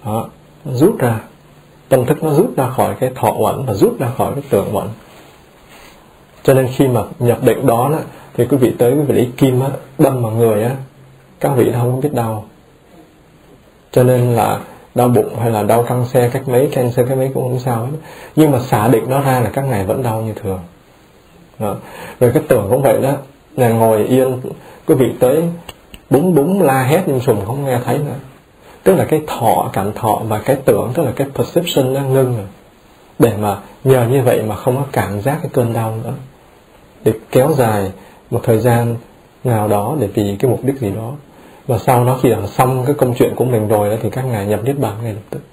Đó, nó rút ra, tâm thức nó rút ra khỏi cái thọ uẩn và rút ra khỏi cái tưởng uẩn. Cho nên khi mà nhập định đó, thì quý vị tới quý vị lấy kim á, đâm vào người á, các vị không biết đau. Cho nên là đau bụng hay là đau căng xe cách mấy, cancer cách mấy cũng không sao hết. Nhưng mà xả định nó ra là các ngài vẫn đau như thường. Đó. Rồi cái tưởng cũng vậy đó, là ngồi yên, quý vị tới búng la hét nhưng sùng không nghe thấy nữa. Tức là cái thọ, cảm thọ và cái tưởng, tức là cái perception nó ngưng rồi. Để mà nhờ như vậy mà không có cảm giác cái cơn đau nữa, để kéo dài một thời gian nào đó để vì cái mục đích gì đó. Và sau đó khi làm xong cái công chuyện của mình rồi đó, thì các ngài nhập niết bàn ngay lập tức.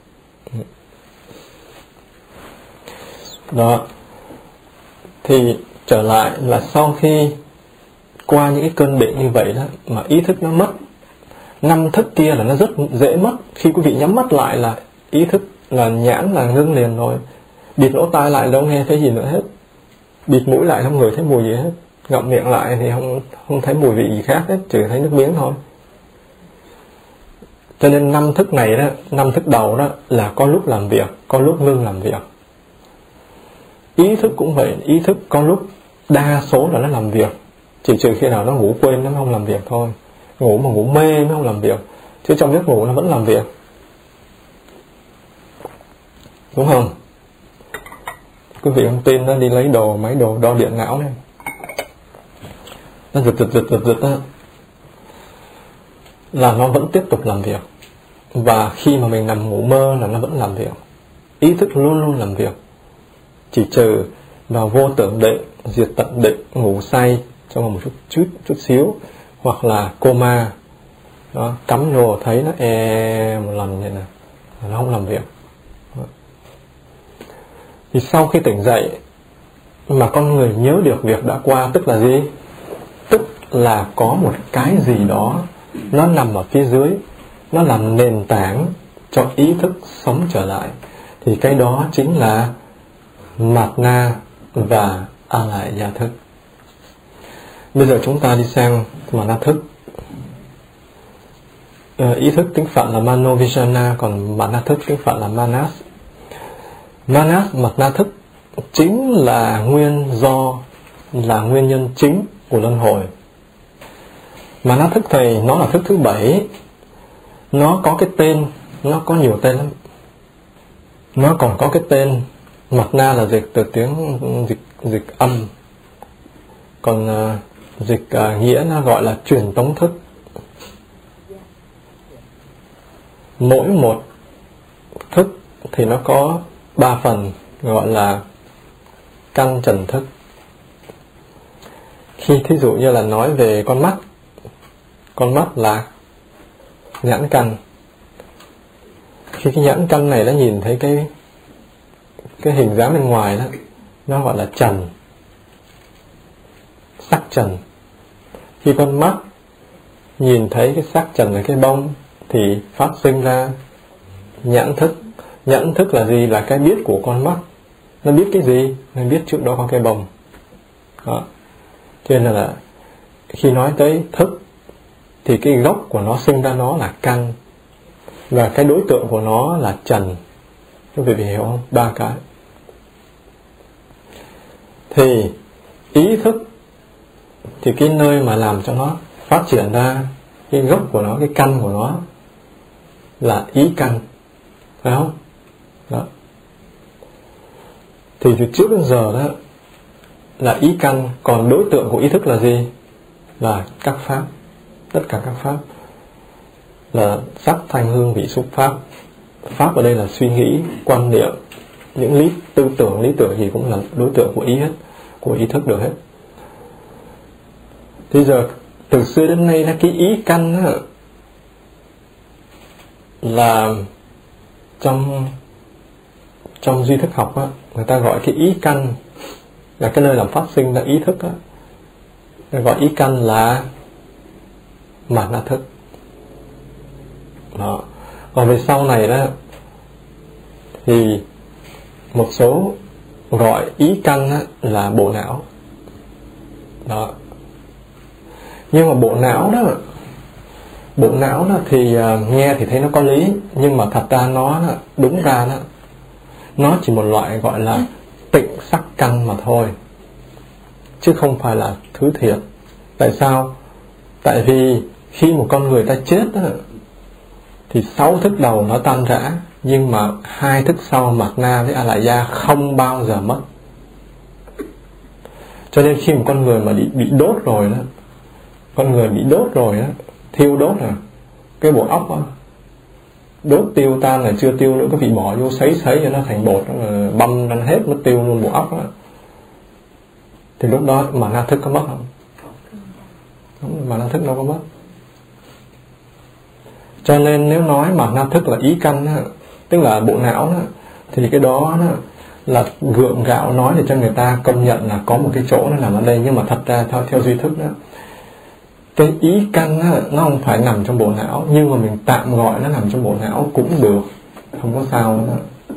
Đó. Thì trở lại là sau khi qua những cái cơn bệnh như vậy đó, mà ý thức nó mất, 5 thức kia là nó rất dễ mất. Khi quý vị nhắm mắt lại là ý thức là nhãn là ngưng liền rồi. Bịt lỗ tai lại đâu nghe thấy gì nữa hết. Bịt mũi lại không ngửi thấy mùi gì hết. Ngậm miệng lại thì không thấy mùi vị gì khác hết, chỉ thấy nước miếng thôi. Cho nên 5 thức này đó, 5 thức đầu đó là có lúc làm việc, có lúc ngưng làm việc. Ý thức cũng vậy, ý thức có lúc đa số là nó làm việc, chỉ trừ khi nào nó ngủ quên nó không làm việc thôi. Ngủ mà ngủ mê nó không làm việc, chứ trong giấc ngủ nó vẫn làm việc. Đúng không? Quý vị không tin, nó đi lấy máy đồ đo điện não này, nó giật đó, là nó vẫn tiếp tục làm việc. Và khi mà mình nằm ngủ mơ là nó vẫn làm việc. Ý thức luôn luôn làm việc, chỉ trừ vào vô tưởng định, diệt tận định, ngủ say trong một chút xíu, hoặc là coma đó, cắm vô thấy nó một lần như này, nó không làm việc. Thì sau khi tỉnh dậy mà con người nhớ được việc đã qua, tức là gì? Tức là có một cái gì đó nó nằm ở phía dưới, nó làm nền tảng cho ý thức sống trở lại. Thì cái đó chính là Mạt Na và A Lại Gia thức. Bây giờ chúng ta đi sang Mạt Na thức. Ý thức tiếng Phạn là Manovijana, còn Mạt Na thức tiếng Phạn là Manas. Manas, Mạt Na thức chính là nguyên nhân chính của luân hồi. Mạt Na thức thầy nó là thức thứ 7. Nó có cái tên, nó có nhiều tên lắm. Nó còn có cái tên Mạt Na là dịch từ tiếng dịch âm, còn dịch nghĩa nó gọi là truyền tống thức. Mỗi một thức thì nó có 3 phần, gọi là căn trần thức. Khi thí dụ như là nói về con mắt là nhãn căn. Khi cái nhãn căn này nó nhìn thấy cái hình dáng bên ngoài đó, nó gọi là trần, sắc trần. Khi con mắt nhìn thấy cái sắc trần ở cái bông thì phát sinh ra nhãn thức. Nhãn thức là gì? Là cái biết của con mắt. Nó biết cái gì? Nó biết trước đó có cái bông. Đó. Cho nên là khi nói tới thức thì cái gốc của nó sinh ra nó là căn, và cái đối tượng của nó là trần. Quý vị hiểu không? 3 cái. Thì ý thức thì cái nơi mà làm cho nó phát triển ra cái gốc của nó, cái căn của nó là ý căn, phải không? Đó. Thì từ trước đến giờ đó là ý căn, còn đối tượng của ý thức là gì? Là các pháp, tất cả các pháp, là sắc thanh hương vị xúc pháp. Pháp ở đây là suy nghĩ, quan niệm, những tư tưởng, lý tưởng gì cũng là đối tượng của ý hết, của ý thức được hết. Bây giờ từ xưa đến nay là cái ý căn đó, là trong duy thức học á, người ta gọi cái ý căn là cái nơi làm phát sinh ra ý thức á, người gọi ý căn là Mạt Na thức. Đó. Còn về sau này đó thì một số gọi ý căn á, là bộ não. Đó. Nhưng mà bộ não đó Bộ não đó thì nghe thì thấy nó có lý, nhưng mà thật ra nó đúng ra nó chỉ một loại gọi là tịnh sắc căn mà thôi, chứ không phải là thứ thiệt. Tại sao? Tại vì khi một con người ta chết đó, thì 6 thức đầu nó tan rã, nhưng mà 2 thức sau Mạt Na với A Lại Gia không bao giờ mất. Cho nên khi một con người mà bị đốt rồi đó, con người bị đốt rồi đó, thiêu đốt rồi, cái bộ óc đó, đốt tiêu tan là chưa tiêu nữa, có bị bỏ vô sấy cho nó thành bột đó, băm ra hết mất tiêu luôn bộ óc đó. Thì lúc đó Mạt Na thức có mất không? Đúng, Mạt Na thức đâu có mất. Cho nên nếu nói Mạt Na thức là ý căn đó, tức là bộ não đó, thì cái đó là gượng gạo nói để cho người ta công nhận là có một cái chỗ nó nằm ở đây. Nhưng mà thật ra theo duy thức đó, cái ý căn đó, nó không phải nằm trong bộ não, nhưng mà mình tạm gọi nó nằm trong bộ não cũng được, không có sao nữa.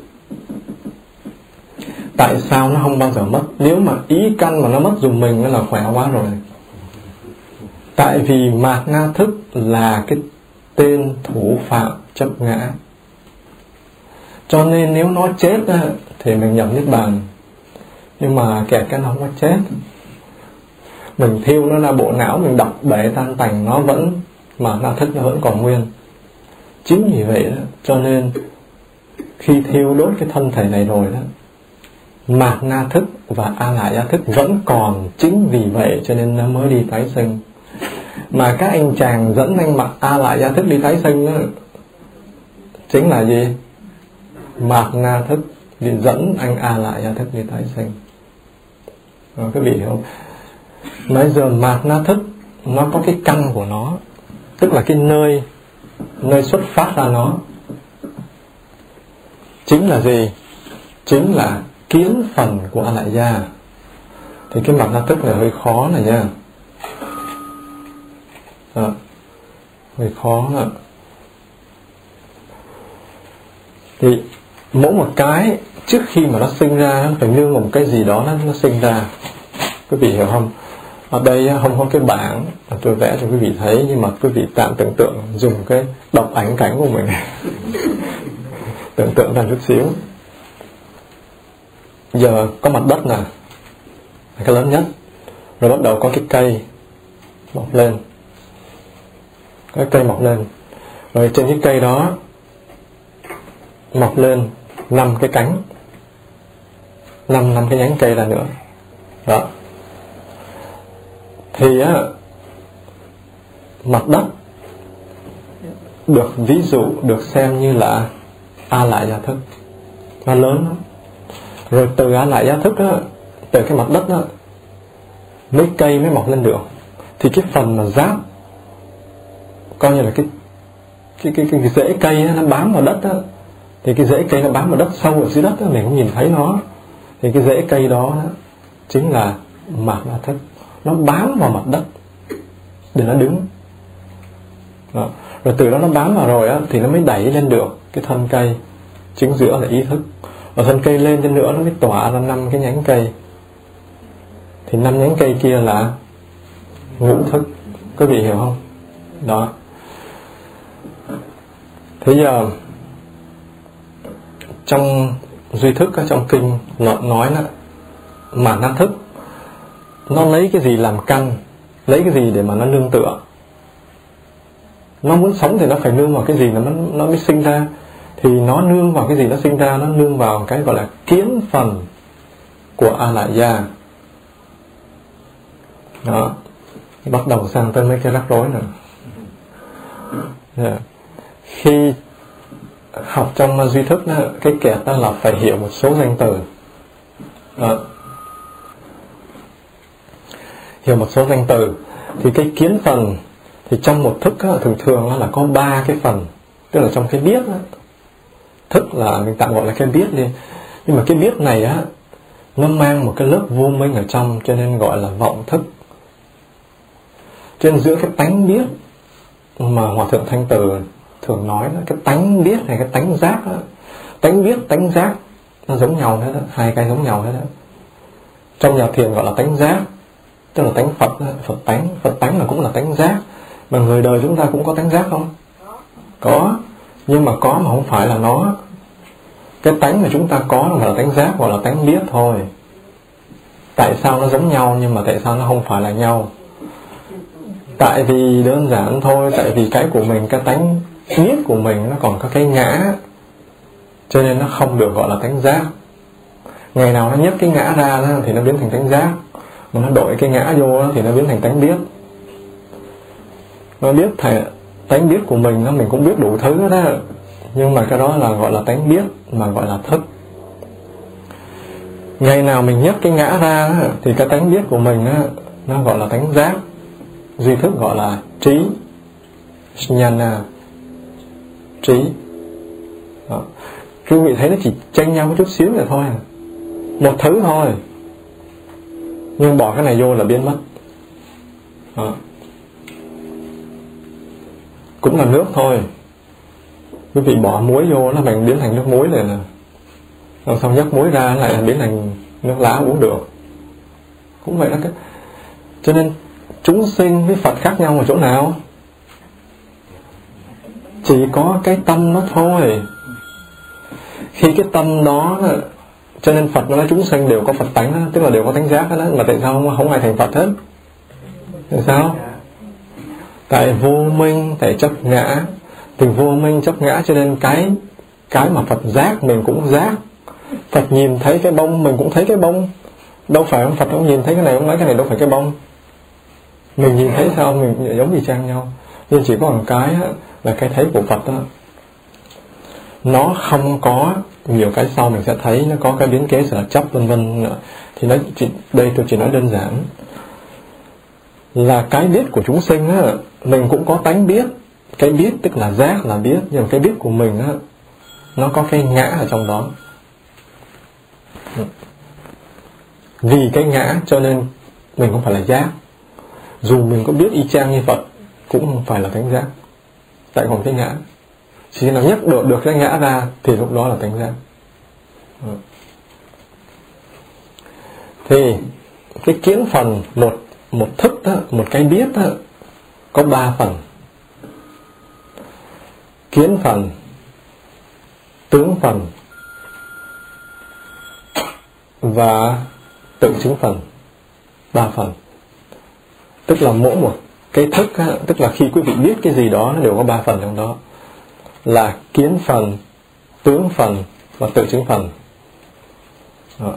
Tại sao nó không bao giờ mất? Nếu mà ý căn mà nó mất dùm mình nó là khỏe quá rồi. Tại vì Mạt Na thức là cái tên thủ phạm chấp ngã, cho nên nếu nó chết thì mình nhập Niết Bàn. Nhưng mà kẻ căn không có chết, mình thiêu nó ra bộ não, mình đập bể tan tành, nó vẫn, mà Na thức nó vẫn còn nguyên. Chính vì vậy đó, cho nên khi thiêu đốt cái thân thể này rồi đó, Mạt Na thức và A Lại Gia thức vẫn còn. Chính vì vậy cho nên nó mới đi tái sinh. Mà các anh chàng dẫn anh mặc A Lại Gia thức đi tái sinh đó, chính là gì? Mạt Na thức đi dẫn anh A Lại Gia thức đi tái sinh. Các vị hiểu không? Bây giờ Mạt Na thức nó có cái căn của nó, tức là cái nơi xuất phát ra nó chính là gì? Chính là kiến phần của A Lại Gia. Thì cái Mạt Na thức này hơi khó này nha, hơi khó ạ. Thì mỗi một cái trước khi mà nó sinh ra, nó phải nương một cái gì đó nó sinh ra. Quý vị hiểu không? Ở đây không có cái bảng tôi vẽ cho quý vị thấy, nhưng mà quý vị tạm tưởng tượng, dùng cái đọc ảnh cảnh của mình tưởng tượng ra chút xíu. Giờ có mặt đất nè, cái lớn nhất, rồi bắt đầu có cái cây mọc lên, cái cây mọc lên, rồi trên cái cây đó mọc lên 5 cái cánh, 5 cái nhánh cây ra nữa đó. Thì mặt đất được ví dụ, được xem như là A Lại Gia thức, nó lớn lắm. Rồi từ A Lại Gia thức đó, từ cái mặt đất đó, mấy cây mới mọc lên được. Thì cái phần mà giáp, coi như là cái rễ cây đó, nó bám vào đất đó. Thì cái rễ cây nó bám vào đất sâu ở dưới đất đó, mình không nhìn thấy nó. Thì cái rễ cây đó chính là Mạt Na thức, nó bám vào mặt đất để nó đứng đó. Rồi từ đó nó bám vào rồi thì nó mới đẩy lên được cái thân cây, chính giữa là ý thức. Và thân cây lên trên nữa nó mới tỏa ra 5 cái nhánh cây. Thì 5 nhánh cây kia là ngũ thức. Quý vị hiểu không? Đó. Thế giờ trong duy thức, trong kinh nói là Mạt Na thức nó lấy cái gì làm căn, lấy cái gì để mà nó nương tựa. Nó muốn sống thì nó phải nương vào cái gì nó mới sinh ra. Thì nó nương vào cái gì nó sinh ra? Nó nương vào cái gọi là kiến phần của A Lại Gia. Đó. Bắt đầu sang tới mấy cái rắc rối nữa. Khi học trong duy thức đó, cái kẹt đó là phải hiểu một số danh từ. Đó. Hiểu một số danh từ. Thì cái kiến phần thì trong một thức đó, thường thường là có 3 cái phần. Tức là trong cái biết đó, thức là mình tạm gọi là cái biết đi. Nhưng mà cái biết này á, nó mang một cái lớp vô minh ở trong, cho nên gọi là vọng thức. Cho nên giữa cái tánh biết mà Hòa Thượng Thanh Từ thường nói đó, cái tánh biết này, cái tánh giác đó, tánh biết, tánh giác nó giống nhau hết đó, 2 cái giống nhau hết đó. Trong nhà thiền gọi là tánh giác, tức là tánh Phật đó, Phật tánh là cũng là tánh giác. Mà người đời chúng ta cũng có tánh giác không? Có. Nhưng mà có mà không phải là nó. Cái tánh mà chúng ta có là tánh giác, gọi là tánh biết thôi. Tại sao nó giống nhau nhưng mà tại sao nó không phải là nhau? Tại vì đơn giản thôi, tại vì cái của mình, cái tánh biết của mình nó còn có cái ngã, cho nên nó không được gọi là tánh giác. Ngày nào nó nhấc cái ngã ra đó, thì nó biến thành tánh giác, mà nó đổi cái ngã vô đó, thì nó biến thành tánh biết. Nó biết tánh biết của mình, mình cũng biết đủ thứ đó, nhưng mà cái đó là gọi là tánh biết, mà gọi là thức. Ngày nào mình nhấc cái ngã ra đó, thì cái tánh biết của mình đó, nó gọi là tánh giác. Duy thức gọi là trí, jnana, trí. Đó. Quý vị thấy nó chỉ chênh nhau một chút xíu này thôi, một thứ thôi, nhưng bỏ cái này vô là biến mất. Đó. Cũng là nước thôi, quý vị bỏ muối vô là mình biến thành nước muối này nè, rồi xong nhấc muối ra lại là biến thành nước lá uống được. Cũng vậy đó. Cho nên chúng sinh với Phật khác nhau ở chỗ nào? Chỉ có cái tâm nó thôi. Khi cái tâm đó, cho nên Phật nói chúng sinh đều có Phật tánh đó, tức là đều có tánh giác đó, mà tại sao không ai thành Phật hết? Tại sao? Tại vô minh, tại chấp ngã. Từ vô minh chấp ngã cho nên cái mà Phật giác mình cũng giác. Phật nhìn thấy cái bông mình cũng thấy cái bông. Đâu phải ông Phật không nhìn thấy cái này, ông nói cái này đâu phải cái bông. Mình nhìn thấy sao mình giống y chang nhau. Nhưng chỉ có một cái là cái thấy của Phật đó, nó không có nhiều cái sau mình sẽ thấy, nó có cái biến kế sở chấp vân vân. Thì đây tôi chỉ nói đơn giản là cái biết của chúng sinh á, mình cũng có tánh biết. Cái biết tức là giác là biết, nhưng mà cái biết của mình á, nó có cái ngã ở trong đó. Vì cái ngã cho nên mình không phải là giác. Dù mình có biết y chang như Phật cũng không phải là tánh giác, tại còn cái ngã. Chỉ nào nhắc được cái ngã ra thì lúc đó là tánh giác. Thì cái kiến phần, một thức đó, một cái biết đó, có 3 phần. Kiến phần, tướng phần và tự chứng phần. 3 phần. Tức là mỗi một cái thức, tức là khi quý vị biết cái gì đó, nó đều có 3 phần trong đó, là kiến phần, tướng phần và tự chứng phần. Đó.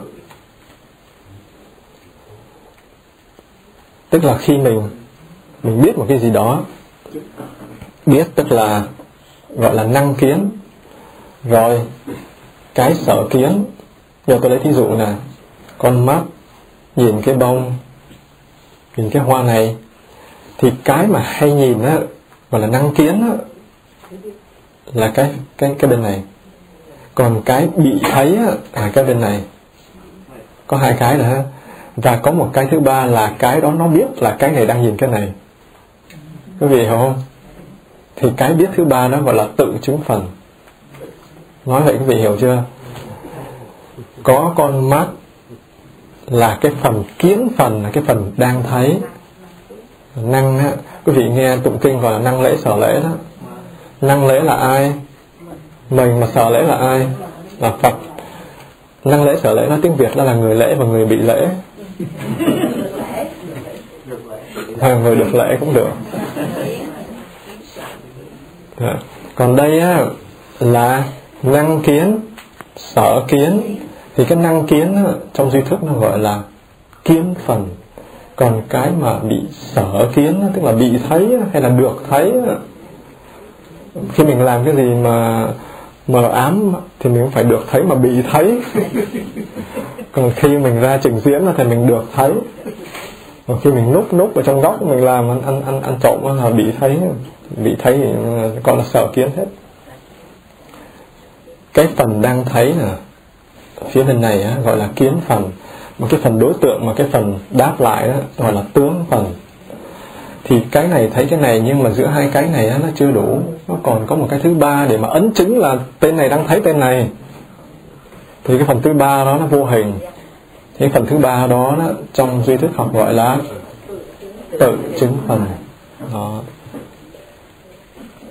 Tức là khi mình biết một cái gì đó, biết tức là gọi là năng kiến. Rồi cái sở kiến, giờ tôi lấy thí dụ nè, con mắt nhìn cái bông, nhìn cái hoa này, thì cái mà hay nhìn á, gọi là năng kiến á, là cái bên này. Còn cái bị thấy á, là cái bên này. Có 2 cái nữa. Và có một cái thứ 3 là cái đó nó biết là cái này đang nhìn cái này. Quý vị hiểu không? Thì cái biết thứ 3 đó gọi là tự chứng phần. Nói vậy quý vị hiểu chưa? Có con mắt là cái phần kiến phần, là cái phần đang thấy. Năng á, quý vị nghe tụng kinh gọi là năng lễ sở lễ đó. Năng lễ là ai? Mình, mà sở lễ là ai? Là Phật. Năng lễ sở lễ nói tiếng Việt đó là người lễ và người bị lễ. Người được lễ cũng được. Còn đây á, là năng kiến, sở kiến. Thì cái năng kiến á, trong duy thức nó gọi là kiến phần. Còn cái mà bị sở kiến á, tức là bị thấy á, hay là được thấy á, khi mình làm cái gì mà mờ ám thì mình cũng phải được thấy mà bị thấy. Còn khi mình ra trình diễn thì mình được thấy. Còn khi mình núp ở trong góc mình làm ăn trộm là bị thấy. Bị thấy thì gọi là sở kiến hết. Cái phần đang thấy nè, phía bên này á, gọi là kiến phần. Mà cái phần đối tượng mà cái phần đáp lại đó gọi là tướng phần. Thì cái này thấy cái này, nhưng mà giữa 2 cái này á, nó chưa đủ. Nó còn có một cái thứ 3 để mà ấn chứng là tên này đang thấy tên này. Thì cái phần thứ 3 đó nó vô hình. Thì phần thứ 3 đó, trong duy thức học gọi là tự chứng phần. Đó.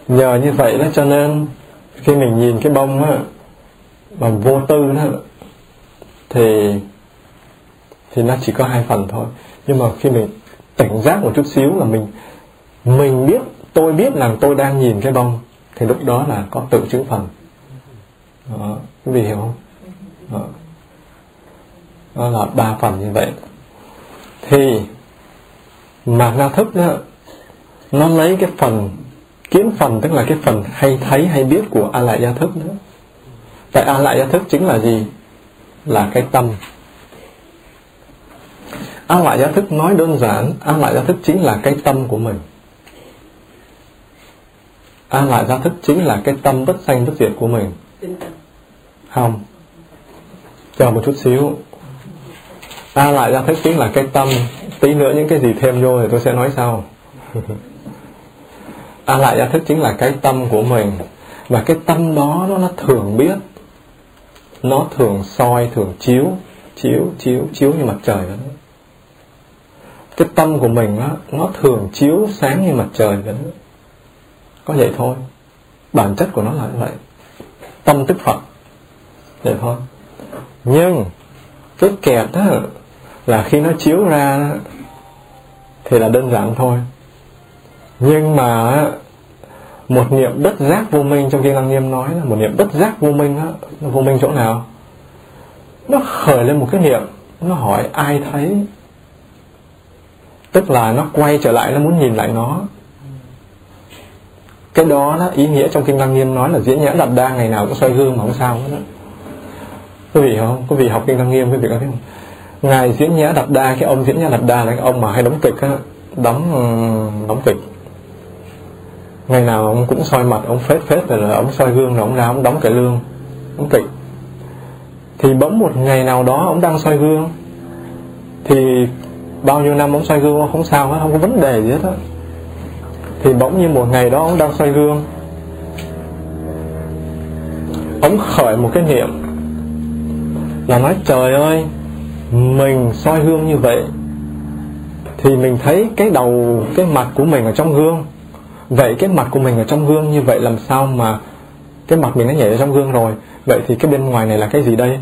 Nhờ như vậy đó cho nên khi mình nhìn cái bông á bằng vô tư đó thì nó chỉ có 2 phần thôi. Nhưng mà khi mình tỉnh giác một chút xíu là mình biết, tôi biết rằng tôi đang nhìn cái bông, thì lúc đó là có tự chứng phần. Đó, quý vị hiểu không? Đó là 3 phần như vậy. Thì mạt na thức đó, nó lấy cái phần kiến phần, tức là cái phần hay thấy hay biết của a lại gia thức nữa. Tại a lại gia thức chính là gì? Là cái tâm. A lại gia thức nói đơn giản, a lại gia thức chính là cái tâm của mình. A lại gia thức chính là cái tâm bất sanh bất diệt của mình. Không, chờ một chút xíu. A lại gia thức chính là cái tâm. Tí nữa những cái gì thêm vô thì tôi sẽ nói sau. A lại gia thức chính là cái tâm của mình. Và cái tâm đó nó thường biết, nó thường soi, thường chiếu như mặt trời vậy. Cái tâm của mình nó thường chiếu sáng như mặt trời vậy. Có vậy thôi. Bản chất của nó là như vậy. Tâm tức Phật. Vậy thôi. Nhưng cái kẹt đó là khi nó chiếu ra thì là đơn giản thôi. Nhưng mà một niệm bất giác vô minh, trong Kinh Lăng Nghiêm nói là một niệm bất giác vô minh đó, nó vô minh chỗ nào? Nó khởi lên một cái niệm, nó hỏi ai thấy. Tức là nó quay trở lại, nó muốn nhìn lại nó. Cái đó ý nghĩa trong Kinh Lăng Nghiêm nói là Diễn Nhãn Đạt Đa ngày nào cũng soi gương mà không sao hết đó. Quý vị hiểu không? Quý vị học Kinh Lăng Nghiêm quý vị có thấy không? Ngài Diễn Nhã Đạt Đa, cái ông Diễn Nhã Đạt Đa là cái ông mà hay đóng kịch á, đóng kịch. Ngày nào ông cũng soi mặt, ông phết rồi ông soi gương, rồi ông ra ông đóng cải lương, đóng kịch. Thì bỗng một ngày nào đó ông đang soi gương, thì bao nhiêu năm ông soi gương ông không sao hết, không có vấn đề gì hết á. Thì bỗng như một ngày đó ông đang soi gương, ông khởi một cái niệm là nói trời ơi, mình soi gương như vậy thì mình thấy cái đầu, cái mặt của mình ở trong gương. Vậy cái mặt của mình ở trong gương như vậy, làm sao mà cái mặt mình nó nhảy ở trong gương rồi, vậy thì cái bên ngoài này là cái gì đây?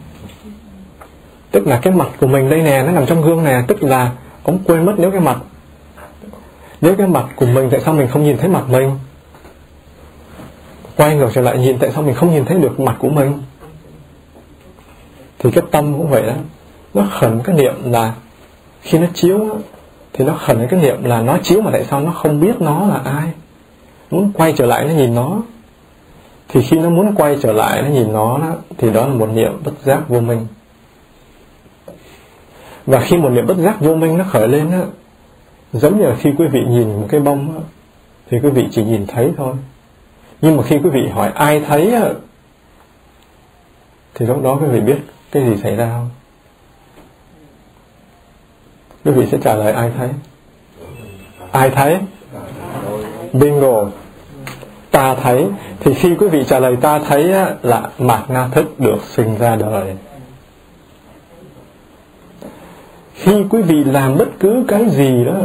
Tức là cái mặt của mình đây nè, nó nằm trong gương nè. Tức là ông quên mất nếu cái mặt của mình, tại sao mình không nhìn thấy mặt mình? Quay ngược trở lại nhìn, tại sao mình không nhìn thấy được mặt của mình? Thì cái tâm cũng vậy đó. Nó khẩn cái niệm là khi nó chiếu thì nó khẩn cái niệm là nó chiếu, mà tại sao nó không biết nó là ai? Muốn quay trở lại nó nhìn nó. Thì khi nó muốn quay trở lại nó nhìn nó đó, thì đó là một niệm bất giác vô minh. Và khi một niệm bất giác vô minh nó khởi lên á, giống như là khi quý vị nhìn một cái bông á, thì quý vị chỉ nhìn thấy thôi. Nhưng mà khi quý vị hỏi ai thấy á, thì lúc đó quý vị biết cái gì xảy ra không? Quý vị sẽ trả lời ai thấy? Ai thấy? Bingo. Ta thấy. Thì khi quý vị trả lời ta thấy á, là mạt na thức được sinh ra đời. Khi quý vị làm bất cứ cái gì đó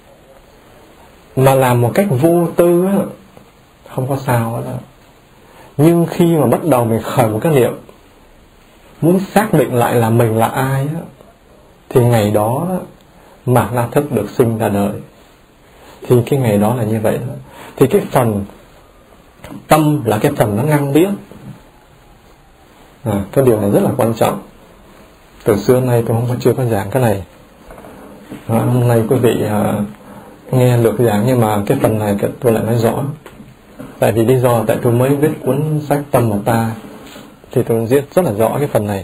mà làm một cách vô tư á, không có sao hết đó. Nhưng khi mà bắt đầu mình khởi một cái niệm muốn xác định lại là mình là ai á, thì ngày đó mạt na thức được sinh ra đời. Thì cái ngày đó là như vậy đó. Thì cái phần tâm là cái phần nó ngăn biết. Cái điều này rất là quan trọng. Từ xưa nay tôi chưa có giảng cái này. Hôm nay quý vị nghe lược giảng, nhưng mà cái phần này tôi lại nói rõ. Tại vì lý do tại tôi mới viết cuốn sách Tâm Một Ta, thì tôi viết rất là rõ cái phần này.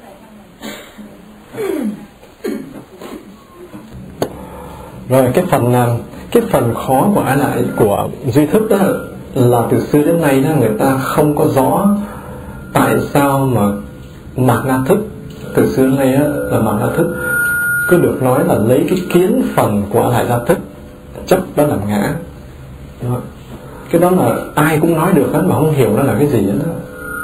Rồi cái phần khó của lại của duy thức đó là từ xưa đến nay đó, người ta không có rõ tại sao mà mạt na thức từ xưa đến nay đó, là mạt na thức cứ được nói là lấy cái kiến phần của lại gia thức chấp đó làm ngã. Đó. Cái đó là ai cũng nói được hết mà không hiểu nó là cái gì đó.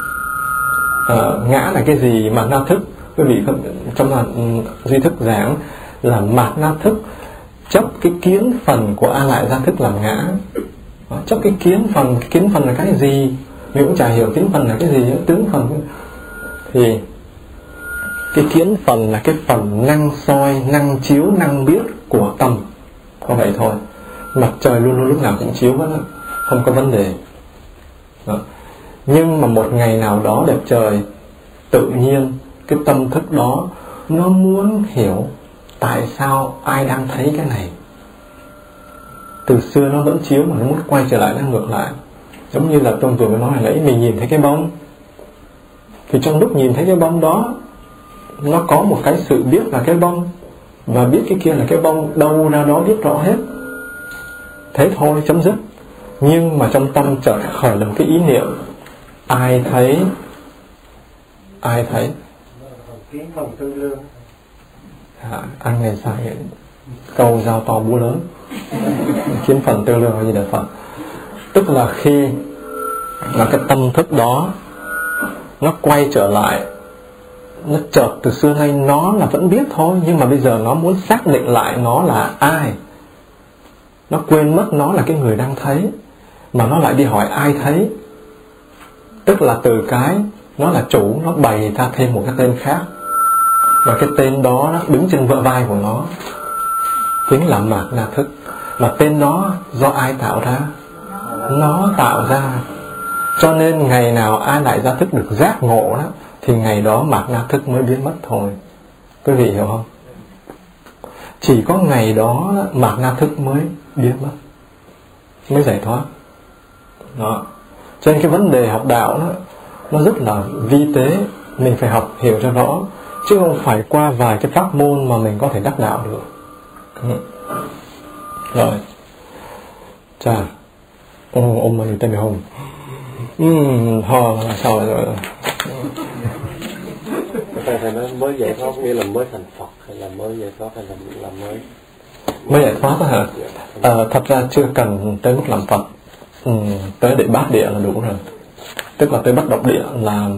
Ngã là cái gì, mạt na thức, quý vị trong là duy thức giảng là mạt na thức chấp cái kiến phần của a lại gia thức làm ngã. Chấp cái kiến phần là cái gì mình cũng chả hiểu kiến phần là cái gì, tướng phần thì cái kiến phần là cái phần năng soi, năng chiếu, năng biết của tâm, có vậy thôi. Mặt trời luôn luôn lúc nào cũng chiếu hết đó, không có vấn đề đó. Nhưng mà một ngày nào đó đẹp trời, tự nhiên cái tâm thức đó nó muốn hiểu tại sao ai đang thấy cái này. Từ xưa nó vẫn chiếu mà nó muốn quay trở lại, nó ngược lại. Giống như là tôi vừa mới nói hồi nãy, mình nhìn thấy cái bông, thì trong lúc nhìn thấy cái bông đó, nó có một cái sự biết là cái bông, và biết cái kia là cái bông, đâu ra đó biết rõ hết. Thế thôi, chấm dứt. Nhưng mà trong tâm chợt khởi lên cái ý niệm, ai thấy? Ai thấy? Kiến phần tư lương. Ăn ngày xài câu dao to búa lớn. Kiến phần tư lương là gì, Đại Phật? Tức là khi mà cái tâm thức đó nó quay trở lại, nó chợt từ xưa nay nó là vẫn biết thôi, nhưng mà bây giờ nó muốn xác định lại nó là ai. Nó quên mất nó là cái người đang thấy, mà nó lại đi hỏi ai thấy. Tức là từ cái nó là chủ, nó bày ra thêm một cái tên khác, và cái tên đó nó đứng trên vợ vai của nó, chính là mạt na thức. Mà tên đó do ai tạo ra? Nó tạo ra. Cho nên ngày nào ai đại gia thức được giác ngộ đó, thì ngày đó mạt na thức mới biến mất thôi. Quý vị hiểu không? Chỉ có ngày đó mạt na thức mới biến mất, mới giải thoát đó. Cho nên cái vấn đề học đạo đó, nó rất là vi tế. Mình phải học hiểu cho rõ, chứ không phải qua vài cái pháp môn mà mình có thể đắc đạo được. Rồi. Chà, ôm mà tên mày hùng. Ho là sao rồi? Thầy nói mới giải thoát nghĩa là mới thành Phật, hay là mới giải thoát, hay là mới giải thoát đó hả? Thật ra chưa cần tới mức làm Phật. Tới để bát địa là đủ rồi. Tức là tới bất động địa là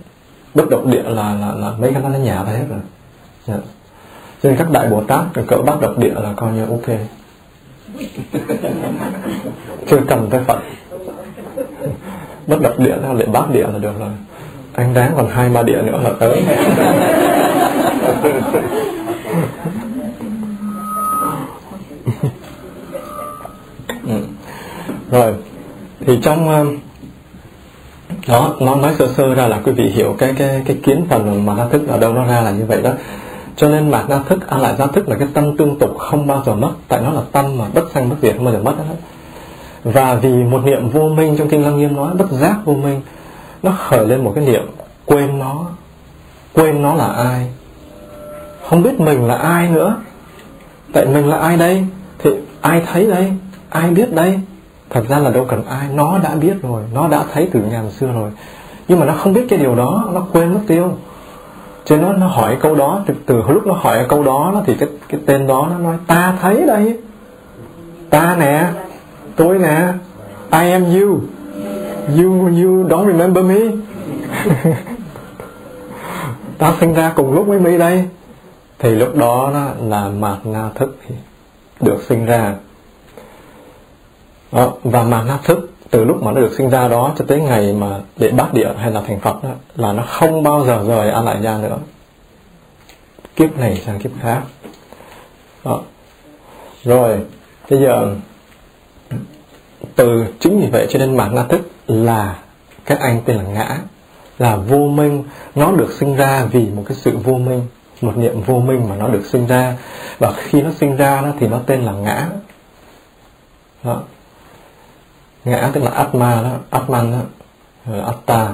mấy cái đó nó nhả ra hết rồi. Yeah. Cho nên các đại Bồ Tát cỡ bát động địa là coi như ok. Chưa cần tới Phật. Bất động địa là để bát địa là được rồi. Anh đáng còn 2-3 địa nữa là tới. Rồi thì trong đó nó nói sơ ra là quý vị hiểu cái kiến phần mà na thức ở đâu nó ra là như vậy đó. Cho nên mạt na thức, a lại gia thức là cái tâm tương tục không bao giờ mất, tại nó là tâm mà bất sanh bất diệt không bao giờ mất đó. Và vì một niệm vô minh, trong kinh Lăng Nghiêm nói bất giác vô minh, nó khởi lên một cái niệm quên nó là ai, không biết mình là ai nữa. Tại mình là ai đây? Thì ai thấy đây? Ai biết đây? Thật ra là đâu cần ai, nó đã biết rồi, nó đã thấy từ ngàn xưa rồi. Nhưng mà nó không biết cái điều đó, nó quên mất tiêu. Cho nên nó hỏi câu đó, từ lúc nó hỏi câu đó thì cái tên đó nó nói ta thấy đây, ta nè, tôi nè, I am you, you don't remember me. Ta sinh ra cùng lúc với mi đây. Thì lúc đó là mạt na thức được sinh ra. Đó, và mạt na thức từ lúc mà nó được sinh ra đó cho tới ngày mà để bát địa hay là thành Phật đó, là nó không bao giờ rời A Lại Gia nữa, kiếp này sang kiếp khác đó. Rồi bây giờ từ chính vì vậy cho nên mạt na thức là các anh tên là ngã, là vô minh. Nó được sinh ra vì một cái sự vô minh, một niệm vô minh mà nó được sinh ra. Và khi nó sinh ra đó, thì nó tên là ngã đó. Ngã tức là Atma đó, Atman đó, Atta.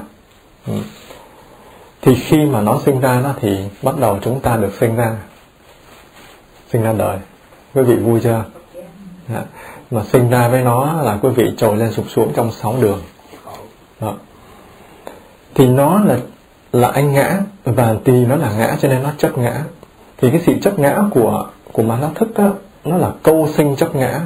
Thì khi mà nó sinh ra đó thì bắt đầu chúng ta được sinh ra đời. Quý vị vui chưa? Mà sinh ra với nó là quý vị trồi lên sụp xuống trong 6 đường đó. Thì nó là anh ngã, và vì nó là ngã cho nên nó chấp ngã. Thì cái sự chấp ngã của mà nó thức đó, nó là câu sinh chấp ngã.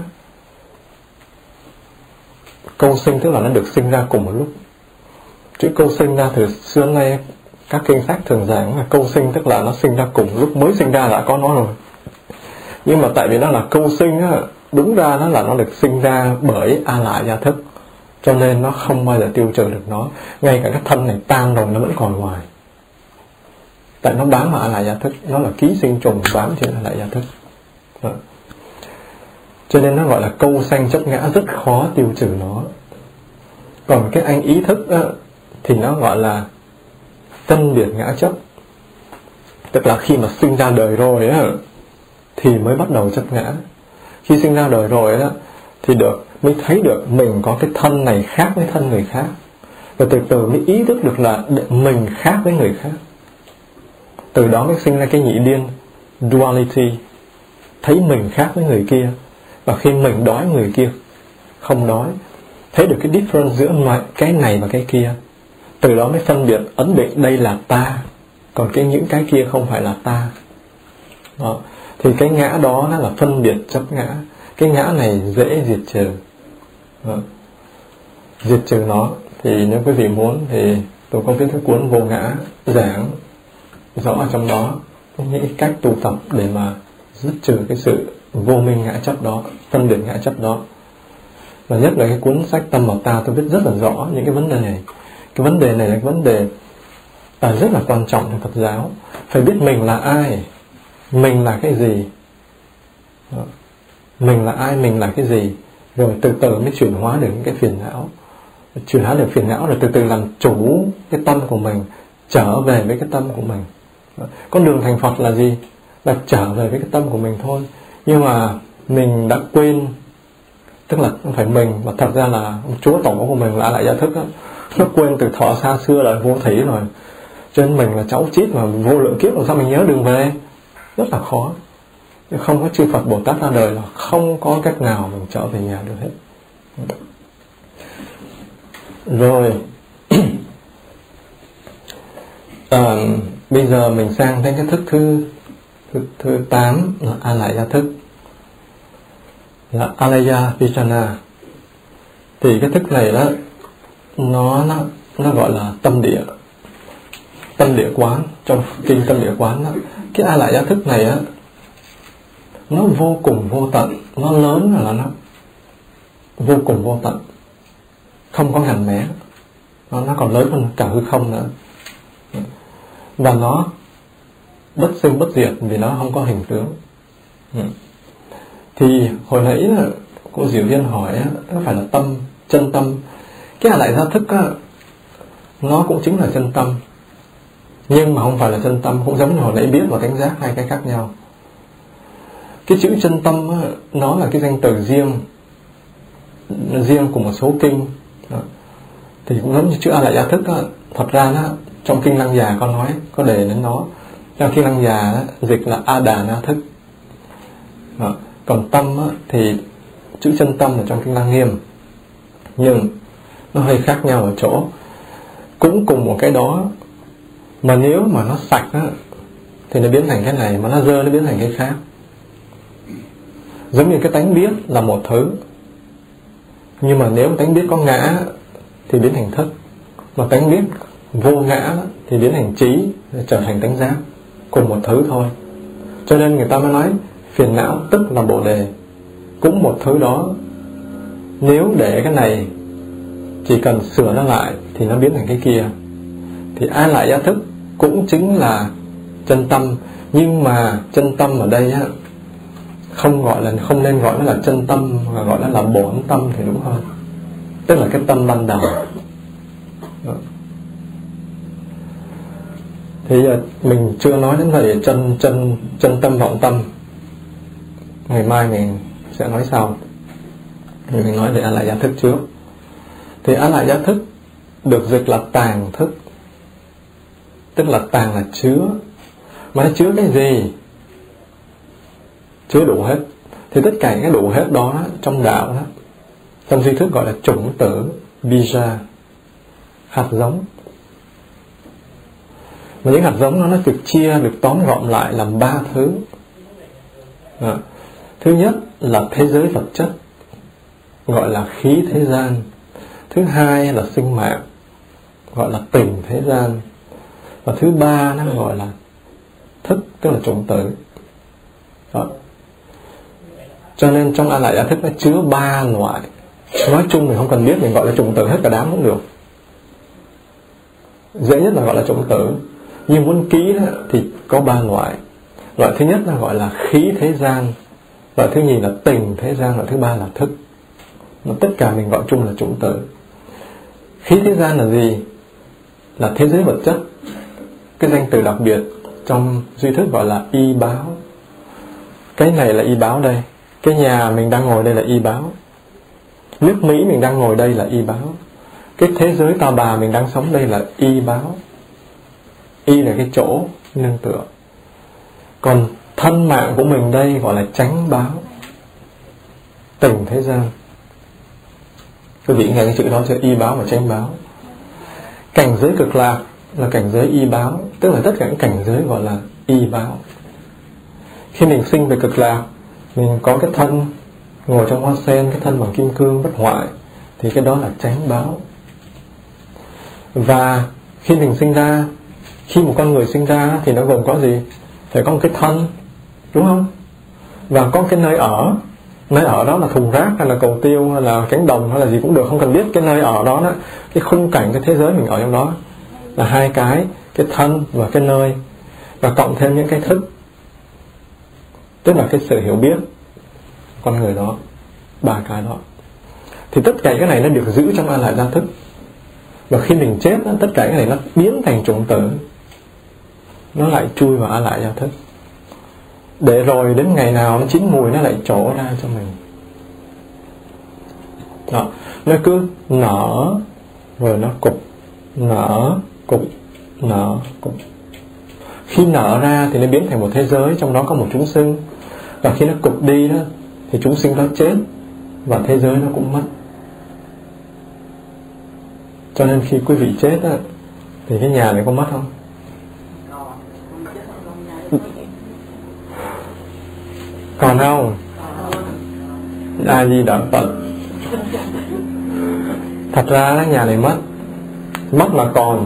Câu sinh tức là nó được sinh ra cùng một lúc. Chữ câu sinh ra từ xưa nay các kinh sách thường giảng là câu sinh tức là nó sinh ra cùng lúc, mới sinh ra đã có nó rồi. Nhưng mà tại vì nó là câu sinh á, đúng ra nó là nó được sinh ra bởi a lại gia thức, cho nên nó không bao giờ tiêu trừ được nó. Ngay cả cái thân này tan rồi nó vẫn còn ngoài, tại nó bám vào a lại gia thức, nó là ký sinh trùng bám trên a lại gia thức. Cho nên nó gọi là câu sanh chấp ngã, rất khó tiêu trừ nó. Còn cái anh ý thức á, thì nó gọi là phân biệt ngã chấp. Tức là khi mà sinh ra đời rồi á, thì mới bắt đầu chấp ngã. Khi sinh ra đời rồi á, thì mới thấy được mình có cái thân này khác với thân người khác, và từ từ mới ý thức được là mình khác với người khác. Từ đó mới sinh ra cái nhị điên duality, thấy mình khác với người kia, và khi mình đói người kia không đói, thấy được cái difference giữa cái này và cái kia. Từ đó mới phân biệt ấn định đây là ta, còn những cái kia không phải là ta. Đó. Thì cái ngã đó nó là phân biệt chấp ngã. Cái ngã này dễ diệt trừ. Đó. Diệt trừ nó thì nếu quý vị muốn thì tôi có viết cái cuốn Vô Ngã, giảng rõ ở trong đó những cách tu tập để mà dứt trừ cái sự vô minh ngã chấp đó, phân biệt ngã chấp đó. Và nhất là cái cuốn sách Tâm Bảo Ta, tôi viết rất là rõ những cái vấn đề này. Cái vấn đề này là cái vấn đề rất là quan trọng trong Phật giáo. Phải biết mình là ai, mình là cái gì. Đó. Mình là ai, mình là cái gì, rồi từ từ mới chuyển hóa được những cái phiền não. Chuyển hóa được phiền não rồi từ từ làm chủ cái tâm của mình, trở về với cái tâm của mình. Đó. Con đường thành Phật là gì? Là trở về với cái tâm của mình thôi. Nhưng mà mình đã quên, tức là không phải mình, mà thật ra là Chúa Tổ của mình là lại gia thức đó. Nó quên từ thuở xa xưa là vô thủy rồi, cho nên mình là cháu chít mà vô lượng kiếp làm sao mình nhớ đường về. Rất là khó. Không có chư Phật Bồ Tát ra đời là không có cách nào mình trở về nhà được hết. Rồi bây giờ mình sang đến cái thức thứ 8 là a lại gia thức, là alaya vichana. Thì cái thức này đó nó gọi là tâm địa quán. Trong kinh Tâm Địa Quán đó, cái a lại gia thức này á, nó vô cùng vô tận, nó lớn là nó vô cùng vô tận, không có ngàn mé. Nó còn lớn hơn cả hư không nữa. Và nó bất sinh bất diệt vì nó không có hình tướng. Thì hồi nãy là cô Diệu Viên hỏi á, có phải là chân tâm. Cái a lại gia thức á, nó cũng chính là chân tâm, nhưng mà không phải là chân tâm. Cũng giống như hồi nãy biết và tánh giác, hai cái khác nhau. Cái chữ chân tâm á, nó là cái danh từ riêng của một số kinh. Đó. Thì cũng giống như chữ a lại gia thức á, thật ra nó trong kinh Lăng Già có đề đến nó. Trong kinh Lăng Già á, dịch là a đà na thức. Đó. Còn tâm á, thì chữ chân tâm là trong kinh Lăng Nghiêm, nhưng nó hơi khác nhau ở chỗ cũng cùng một cái đó, mà nếu mà nó sạch á, thì nó biến thành cái này, mà nó dơ nó biến thành cái khác. Giống như cái tánh biết là một thứ, nhưng mà nếu tánh biết có ngã thì biến thành thức, mà tánh biết vô ngã thì biến thành trí, trở thành tánh giác. Cùng một thứ thôi. Cho nên người ta mới nói phiền não tức là bồ đề. Cũng một thứ đó, nếu để cái này chỉ cần sửa nó lại thì nó biến thành cái kia. Thì a lại gia thức cũng chính là chân tâm, nhưng mà chân tâm ở đây á, không nên gọi nó là chân tâm, mà gọi nó là bổn tâm thì đúng hơn. Tức là cái tâm ban đầu. Đó. Thì mình chưa nói đến về chân tâm vọng tâm. Ngày mai mình sẽ nói sau. Mình nói về a lại gia thức trước. Thì a lại gia thức được dịch là tàng thức. Tức là tàng là chứa. Mà nó chứa cái gì? Chứa đủ hết. Thì tất cả cái đủ hết đó trong đạo đó, trong duy thức gọi là chủng tử, bija, hạt giống. Mà những hạt giống nó được tóm gọn lại làm 3 thứ. Thứ nhất là thế giới vật chất, gọi là khí thế gian. Thứ hai là sinh mạng, gọi là tình thế gian. Và thứ ba nó gọi là thức, tức là chủng tử. Đó. Cho nên trong A Lại Gia Thức nó chứa 3 loại. Nói chung mình không cần biết, mình gọi là chủng tử hết cả đám cũng được. Dễ nhất là gọi là chủng tử. Nhưng muốn kỹ đó, thì có 3 loại. Loại thứ nhất là gọi là khí thế gian, loại thứ nhì là tình thế gian, loại thứ ba là thức. Mà tất cả mình gọi chung là chủng tử. Khí thế gian là gì? Là thế giới vật chất. Cái danh từ đặc biệt trong duy thức gọi là y báo. Cái này là y báo đây. Cái nhà mình đang ngồi đây là y báo. Nước Mỹ mình đang ngồi đây là y báo. Cái thế giới Ta Bà mình đang sống đây là y báo. Y là cái chỗ nương tựa. Còn thân mạng của mình đây gọi là chánh báo, tình thế gian. Quý vị nghe cái chữ đó chưa? Y báo và chánh báo. Cảnh giới cực lạc là cảnh giới y báo, tức là tất cả những cảnh giới gọi là y báo. Khi mình sinh về cực lạc, mình có cái thân ngồi trong hoa sen, cái thân bằng kim cương bất hoại, thì cái đó là chánh báo. Và khi mình sinh ra, khi một con người sinh ra thì nó gồm có gì? Phải có một cái thân, đúng không? Và có cái nơi ở. Nơi ở đó là thùng rác hay là cầu tiêu hay là cánh đồng hay là gì cũng được, không cần biết. Cái nơi ở đó, cái khung cảnh, cái thế giới mình ở trong đó là hai cái thân và cái nơi, và cộng thêm những cái thức, tức là cái sự hiểu biết con người đó, 3 cái đó. Thì tất cả cái này nó được giữ trong A Lại Gia Thức. Và khi mình chết, tất cả cái này nó biến thành chủng tử, nó lại chui vào A Lại Gia Thức, để rồi đến ngày nào nó chín mùi nó lại trổ ra cho mình. Đó. Nó cứ nở rồi nó cục, nở cục, nở cục. Khi nở ra thì nó biến thành một thế giới, trong đó có một chúng sinh. Và khi nó cục đi đó thì chúng sinh đó chết, và thế giới nó cũng mất. Cho nên khi quý vị chết á, thì cái nhà này có mất không? Còn không? A Di Đà Phật. Thật ra cái nhà này mất. Mất mà còn.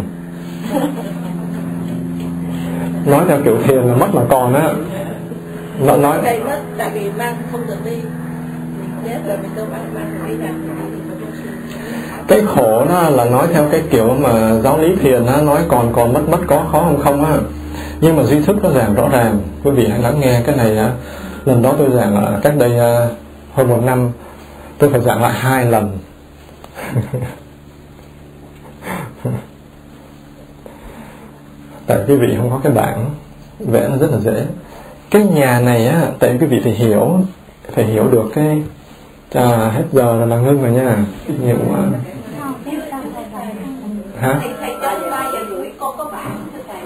Nói theo kiểu thiền là mất mà còn á. Nó nói đây mất tại vì mang không được đi, mình chết rồi mình đâu mang đi ra. Cái khổ nó là nói theo cái kiểu mà giáo lý thiền á, nói còn mất có khó không á. Nhưng mà duy thức nó giảng rõ ràng. Quý vị hãy lắng nghe cái này á. Lần đó tôi giảng là cách đây hơn 1 năm, tôi phải giảng lại 2 lần. Tại quý vị không có cái bảng vẽ, nó rất là dễ. Cái nhà này á, tại quý vị phải hiểu được cái hết giờ là ngưng rồi nha. Nhiều quá. Hả? Thầy cho 3 giờ rưỡi con có bạn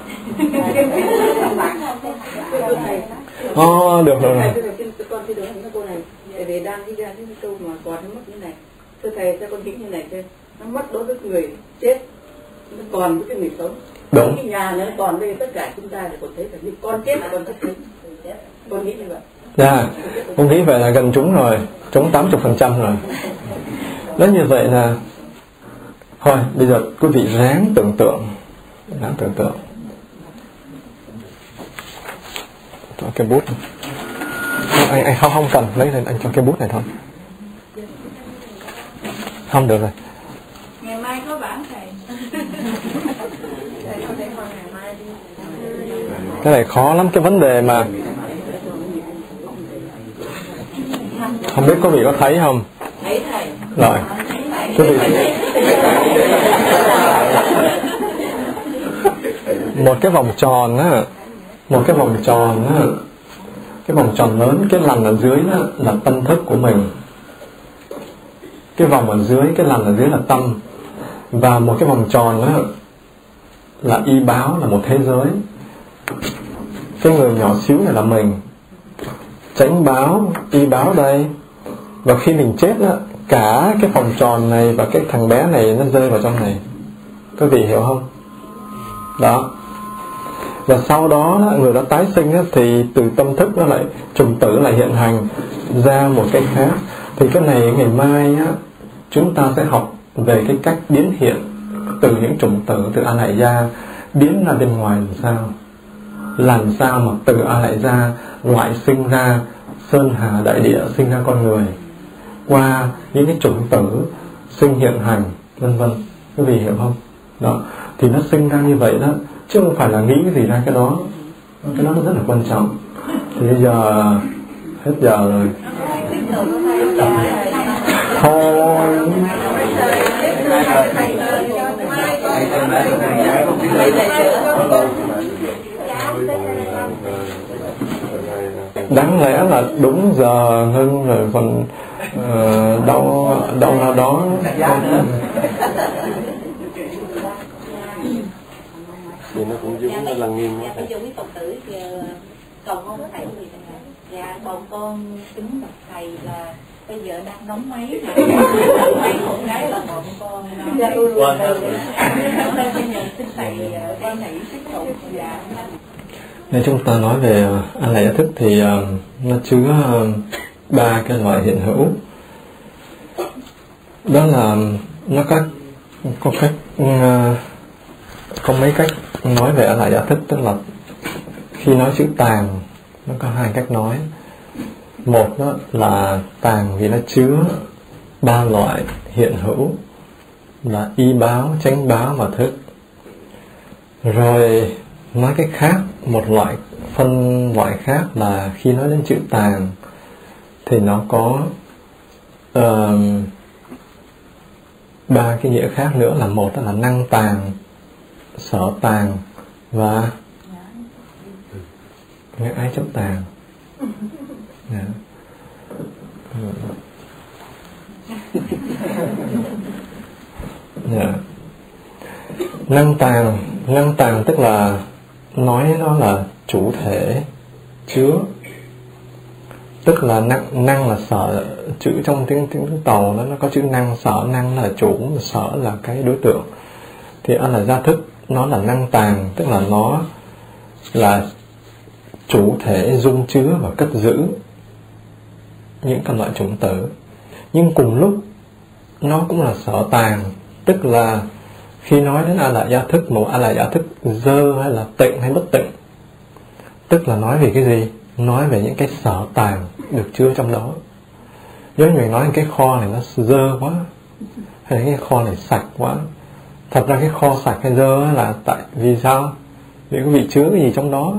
Được rồi. Con thi đường cô này, tại vì đang đi ra cái câu mà còn nó mất như này. Thưa thầy, sao con nghĩ như này thôi, nó mất đối với người chết, nó còn với cái người sống. Đúng. Cái nhà nó còn đây, tất cả chúng ta đều còn thấy là con chết là con thất tính. Con nghĩ như vậy. Dạ, con nghĩ vậy là gần trúng rồi, trúng 80% rồi. Đó, như vậy là thôi, bây giờ quý vị ráng tưởng tượng. Cho cái bút. Anh không cần lấy lên, anh cho cái bút này thôi. Không được rồi. Ngày mai có bản thầy. Cái này khó lắm, cái vấn đề mà không biết quý vị có thấy không? Thấy thầy. Rồi. Quý vị một cái vòng tròn á, cái vòng tròn lớn, cái lằn ở dưới đó là tâm thức của mình. Cái vòng ở dưới, cái lằn ở dưới là tâm. Và một cái vòng tròn đó là y báo, là một thế giới. Cái người nhỏ xíu này là mình. Chánh báo, y báo đây. Và khi mình chết đó, cả cái vòng tròn này và cái thằng bé này nó rơi vào trong này. Quý vị hiểu không? Đó. Và sau đó người đó tái sinh thì từ tâm thức nó lại trùng tử lại hiện hành ra một cái khác. Thì cái này ngày mai chúng ta sẽ học về cái cách biến hiện từ những trùng tử, từ A Lại Gia biến ra bên ngoài làm sao mà từ A Lại Gia lại sinh ra sơn hà đại địa sinh ra con người, qua những cái chủng tử sinh hiện hành, vân vân. Quý vị hiểu không? Đó, thì nó sinh ra như vậy đó, chứ không phải là nghĩ cái gì ra cái đó. Cái đó nó rất là quan trọng. Thì bây giờ hết giờ rồi. Thôi. Đáng lẽ là đúng giờ ngưng rồi còn đâu là đó. Thì nó cũng giống nó là nghiêm quá. Bây giờ quý Phật tử cầu mong với thầy gì thầy? Dạ bọn con kính bạch thầy là bây giờ đang nóng máy máy một cái là bọn con xin thầy quan hệ sức khỏe. Dạ. Nếu chúng ta nói về A La Gia Thức thì nó chứa 3 cái loại hiện hữu. Đó là nó có mấy cách nói về A La Gia Thức, tức là khi nói chữ tàng nó có 2 cách nói. Một đó là tàng vì nó chứa 3 loại hiện hữu là y báo, chánh báo và thức. Rồi nói cách khác, một phân loại khác là khi nói đến chữ tàng thì nó có 3 cái nghĩa khác nữa, là một đó là năng tàng, sở tàng và nghĩa ái chấp tàng. Yeah. Yeah. Năng tàng tức là nói nó là chủ thể chứa, tức là năng là sở, chữ trong tiếng Tàu nó có chữ năng, sở, năng là chủ, sở là cái đối tượng. Thì A La Gia Thức nó là năng tàng, tức là nó là chủ thể dung chứa và cất giữ những các loại chủng tử. Nhưng cùng lúc nó cũng là sở tàng, tức là khi nói đến A La Gia Thức, một A La Gia Thức dơ hay là tịnh hay bất tịnh, tức là nói về cái gì? Nói về những cái sở tàng được chứa trong đó. Nếu như mình nói cái kho này nó dơ quá, hay là cái kho này sạch quá, thật ra cái kho sạch hay dơ là tại vì sao? Vì có vị chứa cái gì trong đó.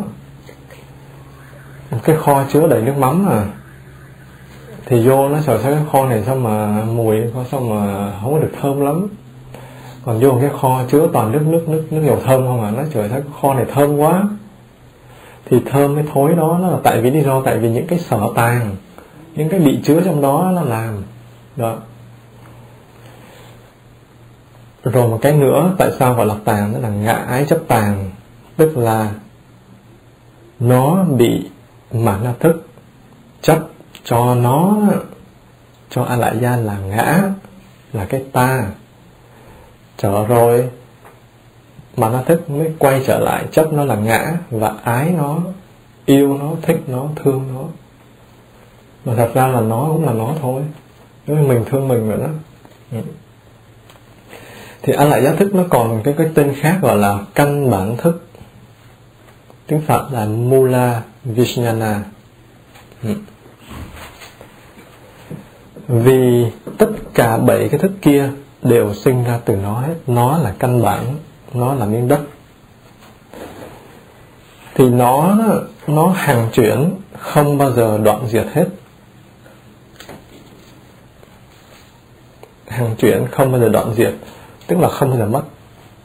Cái kho chứa đầy nước mắm thì vô nó trời sao cái kho này sao mà mùi, sao mà không có được thơm lắm. Còn vô cái kho chứa toàn nước dầu thơm không nó trời sao cái kho này thơm quá. Thì thơm cái thối đó là tại vì lý do, tại vì những cái sở tàng, những cái bị chứa trong đó nó làm đó. Rồi một cái nữa, tại sao gọi là tàng, đó là ngã ái chấp tàng, tức là nó bị Mạt Thức chấp cho nó, cho A La Gia là ngã, là cái ta. Trở rồi Mạt Thức mới quay trở lại chấp nó là ngã và ái nó, yêu nó, thích nó, thương nó. Mà thật ra là nó cũng là nó thôi, nếu mình thương mình vậy đó. Thì A La Gia Thức nó còn cái tên khác gọi là căn bản thức, tiếng Phật là Mula Vijnana. Vì tất cả 7 cái thức kia đều sinh ra từ nó hết. Nó là căn bản, nó là miếng đất. Thì nó hằng chuyển, không bao giờ đoạn diệt hết. Hằng chuyển không bao giờ đoạn diệt, tức là không bao giờ mất.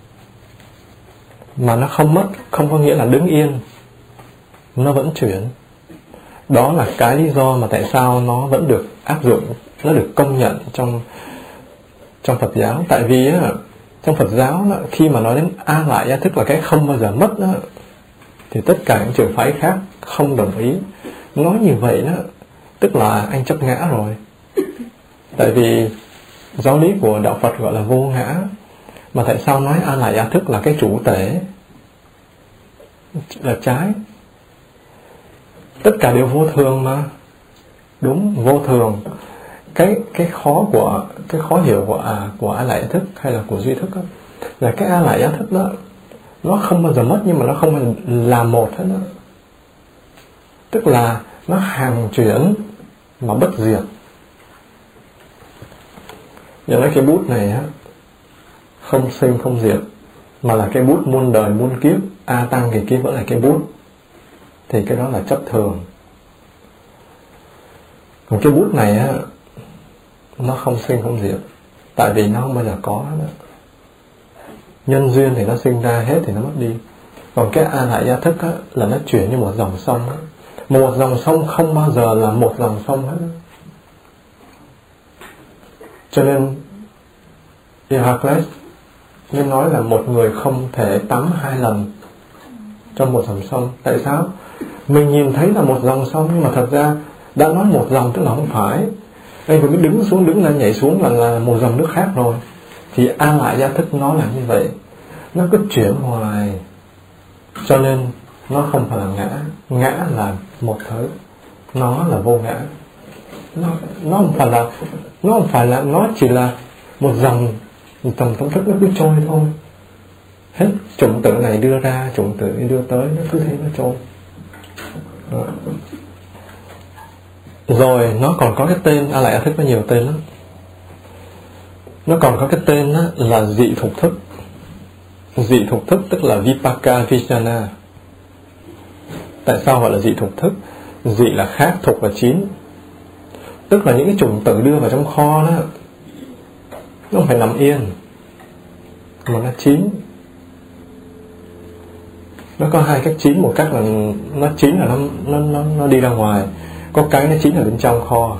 Mà nó không mất không có nghĩa là đứng yên, nó vẫn chuyển. Đó là cái lý do mà tại sao nó vẫn được áp dụng, nó được công nhận trong Phật giáo. Tại vì trong Phật giáo khi mà nói đến A La Gia Thức là cái không bao giờ mất thì tất cả những trường phái khác không đồng ý. Nói như vậy tức là anh chấp ngã rồi. Tại vì giáo lý của đạo Phật gọi là vô ngã. Mà tại sao nói A La Gia Thức là cái chủ thể? Là trái. Tất cả đều vô thường mà. Đúng, vô thường. Cái khó hiểu của A La Gia Thức hay là của duy thức là cái A La Gia Thức đó nó không bao giờ mất, nhưng mà nó không bao giờ là một hết đó. tức là nó hàng chuyển mà bất diệt. Giờ nói cái bút này á, không sinh không diệt, mà là cái bút muôn đời muôn kiếp, a tăng kỳ kiếp vẫn là cái bút, thì cái đó là chấp thường. Còn cái bút này á, nó không sinh không diệt, tại vì nó không bao giờ có đó. Nhân duyên thì nó sinh ra, hết thì nó mất đi. Còn cái a lại gia thức á, là nó chuyển như một dòng sông á. Một dòng sông không bao giờ là một dòng sông hết. Cho nên Heracles nên nói là một người không thể tắm 2 lần trong một dòng sông. Tại sao? Mình nhìn thấy là một dòng sông, nhưng mà thật ra đã nói một dòng tức là không phải. Anh vừa mới đứng xuống, đứng lên nhảy xuống là một dòng nước khác rồi. Thì a lại gia thức nó là như vậy, nó cứ chuyển hoài. Cho nên nó không phải là ngã. Ngã là một thứ, nó là vô ngã. Nó không phải là nó chỉ là một dòng tâm thức, nó cứ trôi thôi. Hết chủng tử này đưa ra, chủng tử đưa tới, nó cứ thế nó trôi. Rồi nó còn có cái tên, a lại gia thức có nhiều tên lắm. Nó còn có cái tên đó là dị thục thức. Dị thục thức tức là vipaka vijnana. Tại sao gọi là dị thục thức? Dị là khác, thục là chín. Tức là những cái chủng tử đưa vào trong kho đó, nó không phải nằm yên, mà nó chín. Nó có hai cách chín. Một cách là nó chín là nó đi ra ngoài, có cái nó chín ở bên trong kho.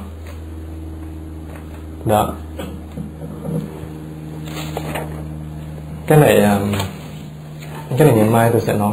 Đó. Cái này ngày mai tôi sẽ nói.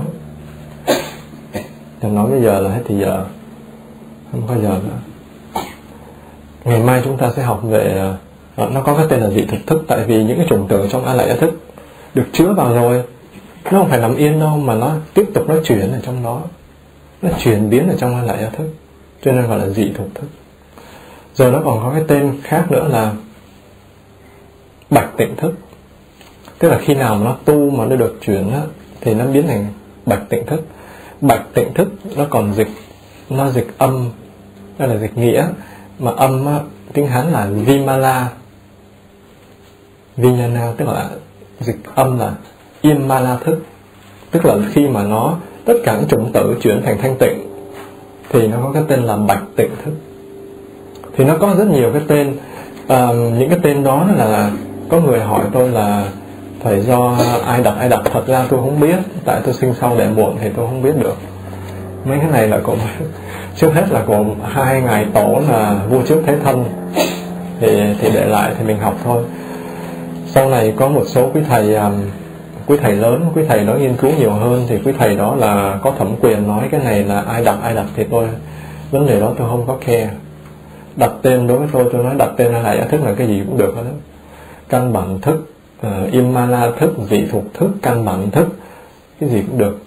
Đừng nói bây giờ là hết thì giờ, không có giờ nữa. Ngày mai chúng ta sẽ học về nó có cái tên là dị thực thức. Tại vì những cái chủng tử trong a lại gia thức được chứa vào rồi, nó không phải nằm yên đâu, mà nó tiếp tục nó chuyển ở trong đó, nó chuyển biến ở trong a lại gia thức, cho nên gọi là dị thực thức. Rồi nó còn có cái tên khác nữa là bạch tịnh thức. Tức là khi nào mà nó tu mà nó được chuyển á, thì nó biến thành bạch tịnh thức. Bạch tịnh thức nó còn dịch âm, đó là dịch nghĩa. Mà âm á, tiếng Hán là Vimala, Vijnana, tức là dịch âm là Imala thức. Tức là khi mà nó tất cả những chủng tử chuyển thành thanh tịnh, thì nó có cái tên là bạch tịnh thức. Thì nó có rất nhiều cái tên. Những cái tên đó là có người hỏi tôi là thầy do ai đặt. Thật ra tôi không biết, tại tôi sinh sau đẻ muộn thì tôi không biết được. Mấy cái này là cũng trước hết là của 2 ngài tổ là vua trước Thế Thân thì để lại thì mình học thôi. Sau này có một số quý thầy lớn, quý thầy đó nghiên cứu nhiều hơn, thì quý thầy đó là có thẩm quyền nói cái này là ai đặt, thì vấn đề đó tôi không có care. Đặt tên đối với tôi nói đặt tên là giải thức là cái gì cũng được hết đó. Căn bản thức, Imala thức, dị thuộc thức, căn bản thức, cái gì cũng được.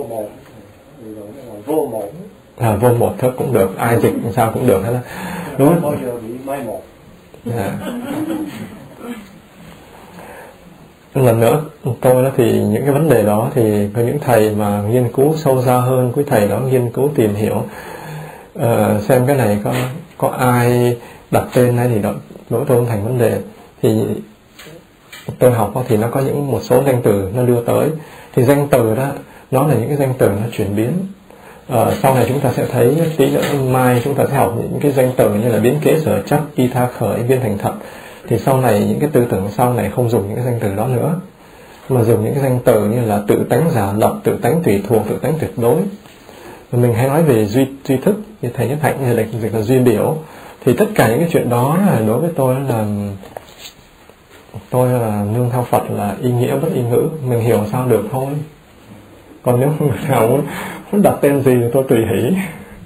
Vô một thức cũng được, ai dịch sao cũng được hết đó. Đúng không? Bao giờ bị mai một. Lần nữa tôi đó thì những cái vấn đề đó thì có những thầy mà nghiên cứu sâu xa hơn, quý thầy đó nghiên cứu tìm hiểu xem cái này có ai đặt tên hay thì đó đối với tôi không thành vấn đề. Thì tôi học thì nó có một số danh từ nó đưa tới, thì danh từ đó nó là những cái danh từ nó chuyển biến. Sau này chúng ta sẽ thấy tí nữa mai chúng ta sẽ học những cái danh từ như là biến kế sở chấp, y tha khởi, viên thành thật. Thì sau này những cái tư tưởng sau này không dùng những cái danh từ đó nữa, mà dùng những cái danh từ như là tự tánh giả lập, tự tánh tùy thuộc, tự tánh tuyệt đối. Mình hay nói về duy thức, như thầy Nhất Hạnh như là dịch là duy biểu. Thì tất cả những cái chuyện đó là đối với tôi là nương theo Phật là ý nghĩa bất ý ngữ, mình hiểu sao được thôi. Còn nếu người nào muốn đặt tên gì thì tôi tùy hỷ.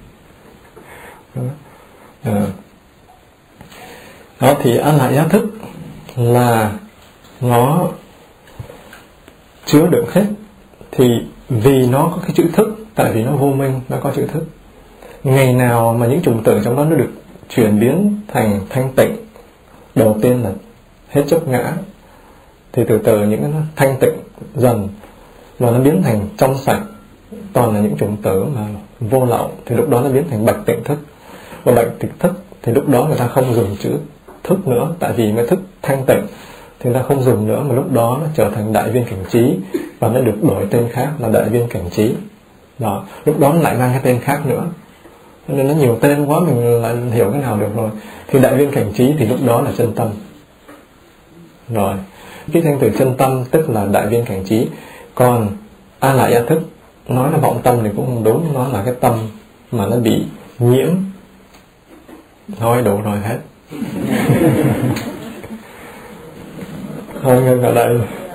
Đó thì a lại gia thức là nó chứa đựng hết. Thì vì nó có cái chữ thức, tại vì nó vô minh, nó có chữ thức. Ngày nào mà những chủng tử trong đó nó được chuyển biến thành thanh tịnh, đầu tiên là hết chấp ngã, thì từ từ những cái nó thanh tịnh dần, và nó biến thành trong sạch, toàn là những chủng tử mà vô lậu, thì lúc đó nó biến thành bạch tịnh thức. Và bạch tịnh thức thì lúc đó người ta không dùng chữ thức nữa, tại vì cái thức thanh tịnh thì người ta không dùng nữa, mà lúc đó nó trở thành đại viên cảnh trí, và nó được đổi tên khác là đại viên cảnh trí. Đó, lúc đó nó lại mang cái tên khác nữa, cho nên nó nhiều tên quá mình lại hiểu cái nào được rồi. Thì đại viên cảnh trí thì lúc đó là chân tâm. Rồi, cái thanh từ chân tâm tức là đại viên cảnh trí. Còn a lại a thức nói là vọng tâm thì cũng không đúng, nó là cái tâm mà nó bị nhiễm. Thôi đủ rồi hết. Thôi ngưng ở đây.